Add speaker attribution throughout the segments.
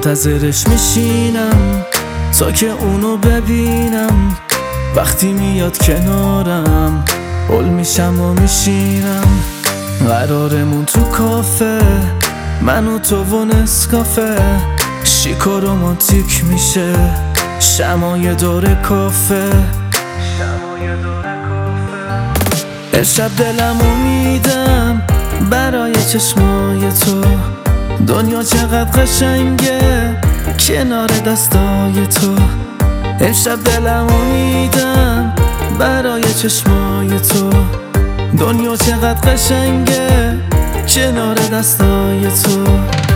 Speaker 1: منتظرش میشینم تا که اونو ببینم. وقتی میاد کنارم هل میشم و میشینم. قرارمون تو کافه، من و تو و نسکافه. شیکا رومانتیک میشه، شمای دور کافه. امشب دلمو میدم برای چشمای تو. دنیا چقدر قشنگه کنار دستای تو. امشب دلمو میدم برای چشمای تو. دنیا چقدر قشنگه کنار دستای تو.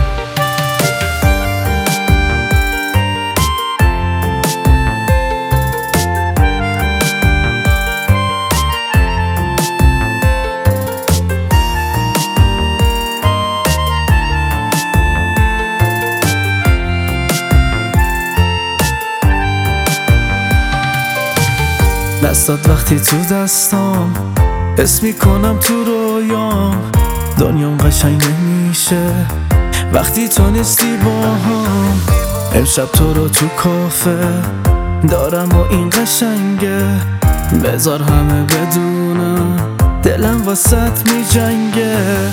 Speaker 1: دستات وقتی تو دستام، حس میکنم تو رویام. دنیام قشنگ نمیشه وقتی تو نیستی باهام. امشب تو رو تو کافه دارم و این قشنگه. بذار همه بدونم دلم واسط میجنگه.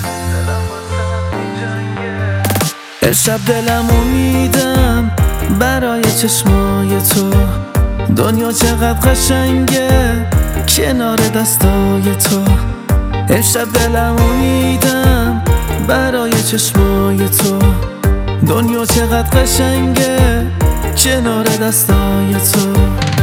Speaker 1: امشب دلمو میدم برای چشمای تو. دنیا چقدر قشنگه کنار دستای تو. امشب دلمو میدم برای چشمای تو. دنیا چقدر قشنگه کنار دستای تو.